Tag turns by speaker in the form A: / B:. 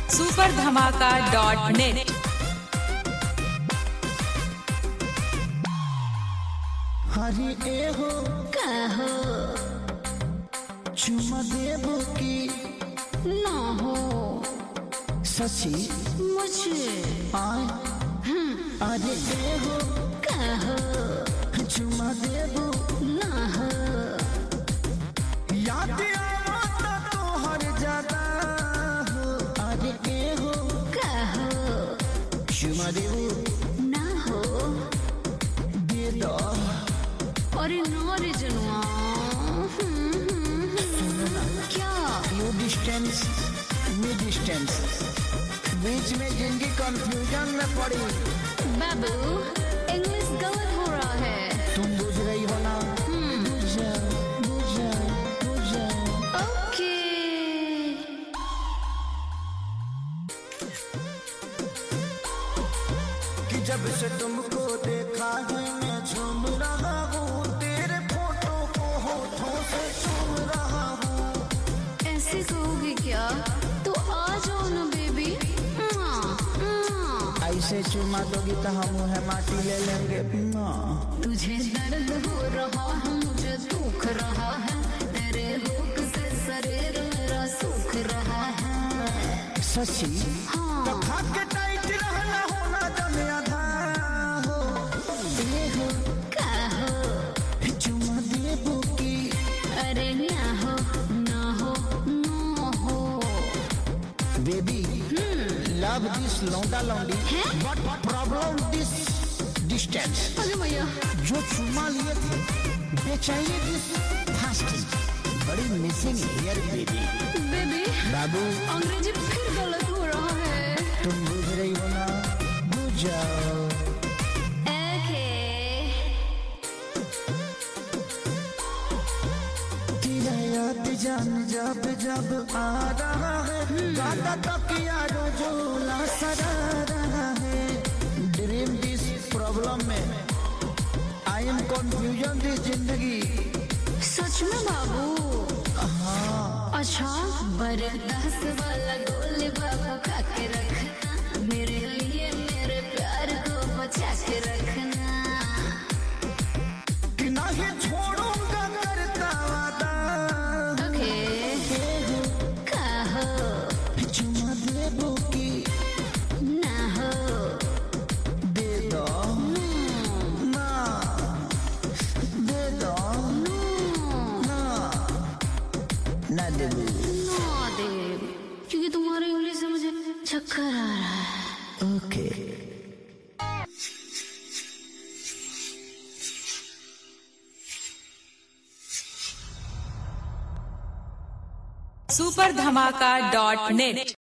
A: superdhamaka.net।
B: हरी ए हो
C: का हो
B: चुमा देबो की
C: ना हो
B: सची
C: मुझे
B: आए अरे ए हो
C: का हो
B: चुमा देबो
C: ना हो
B: याद आवता तो हर ज्यादा हो अरे ए हो
C: का हो
B: चुमा देबो
C: ना हो
B: दे दो
C: अरे ना रे जनुआ क्या
B: यू डिस्टेंस मी डिस्टेंस बीच में जिंदगी कंफ्यूजन में पड़ी
C: बाबू इंग्लिश गलत हो रहा है
B: तुम बुझ रही हो ना बुझ
C: ओके
B: कि जब से तुमको देखा है मैं झूम रहा हूँ तेरे फोटो को होठों से चूम रहा हूँ
C: ऐसे कहोगे क्या तो आ जाओ ना बेबी
B: ऐसे चुमा दोगी तो हम है माटी ले लेंगे
C: तुझे दर्द हो रहा है मुझे दुख रहा है तेरे हुक से शरीर मेरा सूख रहा है
B: सची
C: हाँ
B: तो भाग्य टाइट रहना होना जब आधा हो ये हो
C: का हो
B: चुमा दे बुकी
C: अरे ना हो
B: बेबी लव दिस लौंडा लौंडी बट प्रॉब्लम दिस डिस्टेंस
C: अरे भैया
B: जो चुमा लिए थे बेचाइए दिस फास्टिंग बड़ी मिसिंग हियर बेबी
C: बेबी
B: बाबू
C: अंग्रेजी फिर गलत हो रहा है
B: तुम बुझ रही हो ना बुझ जाओ
C: ओके
B: तेरा याद जान जब जब आ रहा है गाता तकिया रोजोला सरा रहा है ड्रीम दिस प्रॉब्लम में आई एम कंफ्यूजन दिस जिंदगी
C: सच में बाबू
B: हाँ
C: अच्छा बरदास वाला गोली बाबू खा के रखना मेरे लिए मेरे प्यार को बचा के रखना
B: कि नहीं छोड़ूंगा करता वादा
C: ओके का हो
B: चुमा दे बुकी
C: ना हो
B: दे दो ना दे दो ना ना देबू
C: ना दे क्योंकि तुम्हारे इंग्लिश से मुझे चक्कर आ रहा है
B: ओके
A: superdhamaka.net।